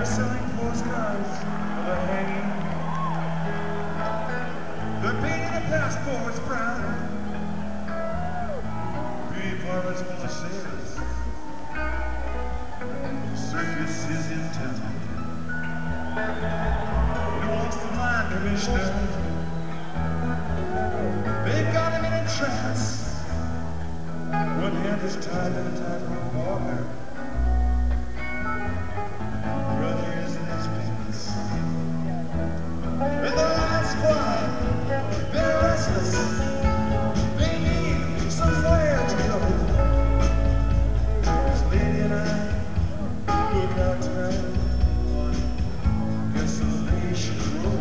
selling postcards of a hanging. They're painting the passports brown. Beauty parlors full of sailors. Circus is in town. He wants the blind commissioner. They've got him in a trance. One hand is tied to the tightrope walker. Brother is in his pants. And their eyes fly. They're restless. They need somewhere to go. This lady and I look out tonight on Desolation Road.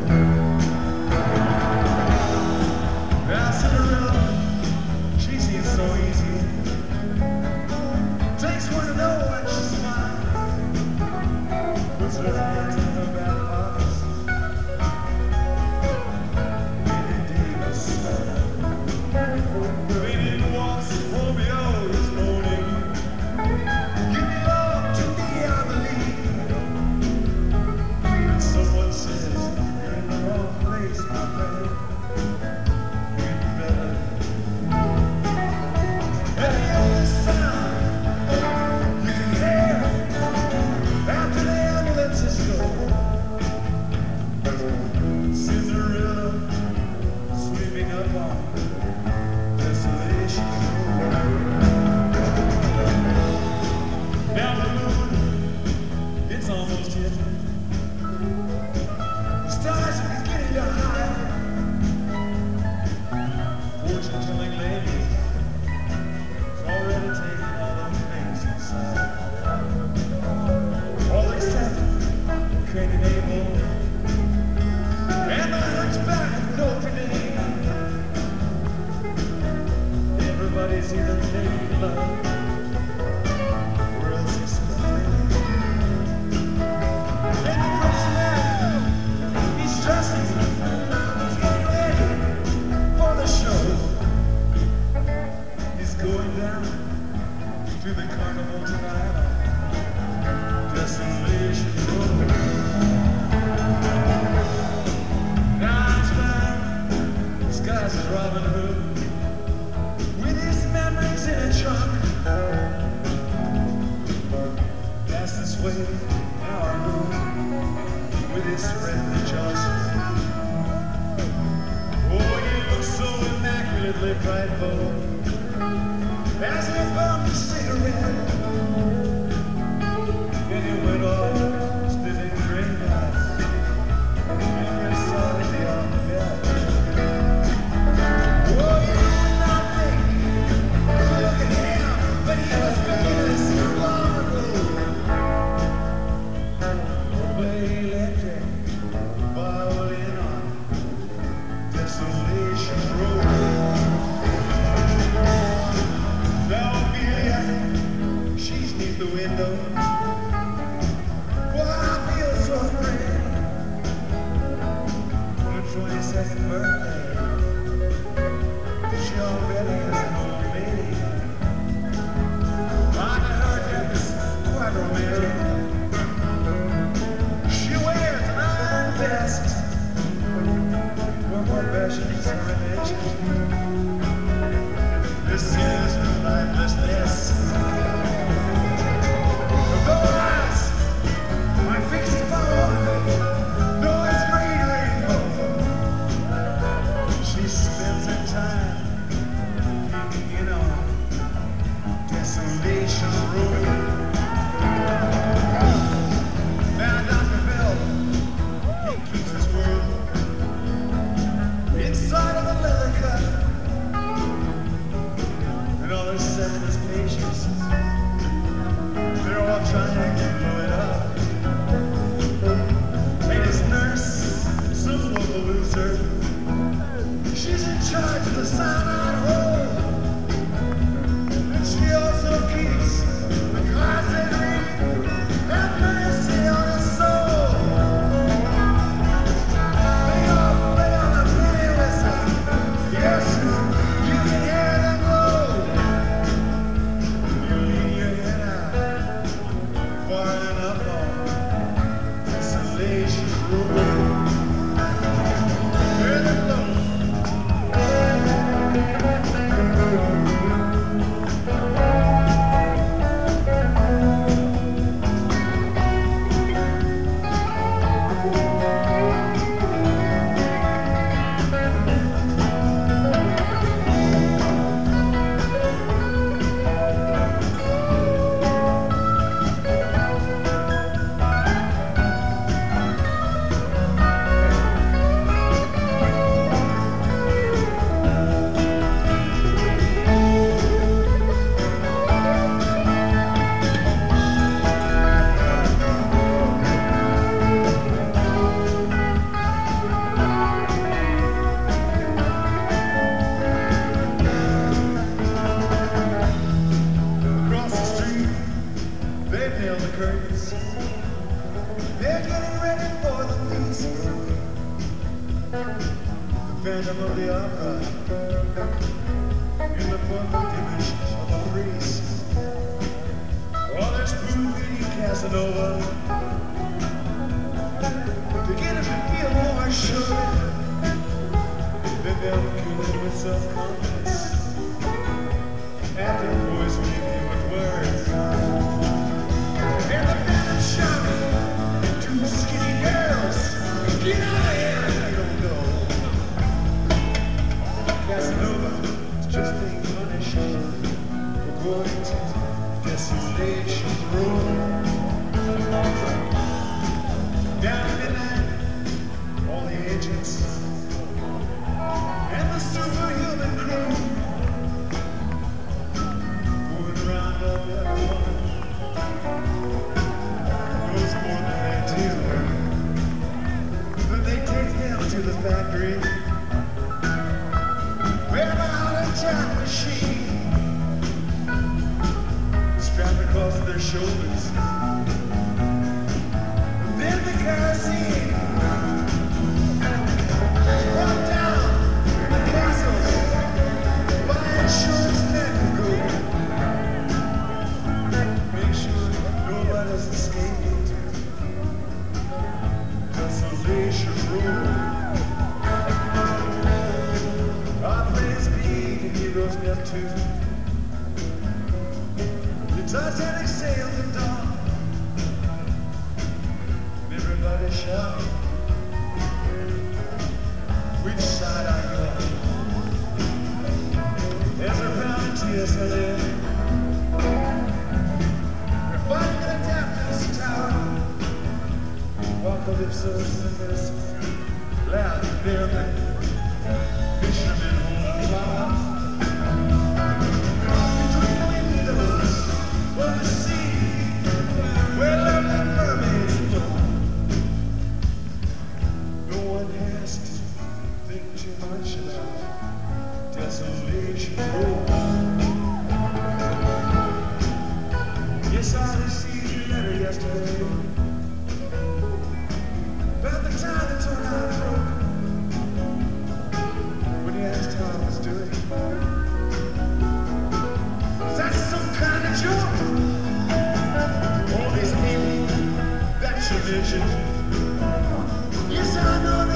Now Cinderella, she seems so easy. Takes one to know when she smiles. Puts her hands in her back pockets. Lady Davis smiled. Lady walks, Romeo is moaning. You belong to me, I believe. And someone says you're in the wrong place, my friend. You'd better. And the only sound you can hear after the ambulances go. Cinderella sweeping up on Desolation Road. Now the moon, it's almost hit. The stars are beginning to hide. Fortune-telling lady is already taking all those things inside. All except Crane Abel and the hunchback of Notre Dame. Everybody's either making love or else exploding. And the first man, he's dressing, he's getting ready for the show. He's going down to the carnival tonight on Desolation Road. Now it's time, disguised as Robin Hood, with his memories in a trunk. That's this way now I move with his friend Johnson. Oh, you look so immaculately frightful as he bummed a cigarette. And he went off spitting train lights and Chris saw him beyond the bed. Oh, you would not think to look at him, but he was famous long ago. Play electric violin on Desolation Road. Phantom of the Opera, in the perfect image of a priest. Oh, there's Puccini Casanova, to get him to feel more sure. Then they'll kill him with self-confidence, after poisoning him with words. And the Phantom shouting to skinny girls, get out of here! Casanova is just being punished for going to Desolation Road. Down at midnight, all the agents and the superhuman crew moving around up everyone knows more than they do. But they take them to the factory. Time machine strapped across their shoulders. Then the kerosene brought down the castles by insurance men go. Make sure nobody's escaping to Desolation Road. Neptune. The Titanic sails at dawn. Everybody shout, which side are you on? Ezra Pound and TSLA. We're fighting at Daphne's Tower. Apocalypse members, loud and building. Fishermen home flowers. Desolation Road. Yes, I received your letter yesterday about the time the tornado broke. When you asked how I was doing, is that some kind of joke? All these people that you mentioned, yes, I know.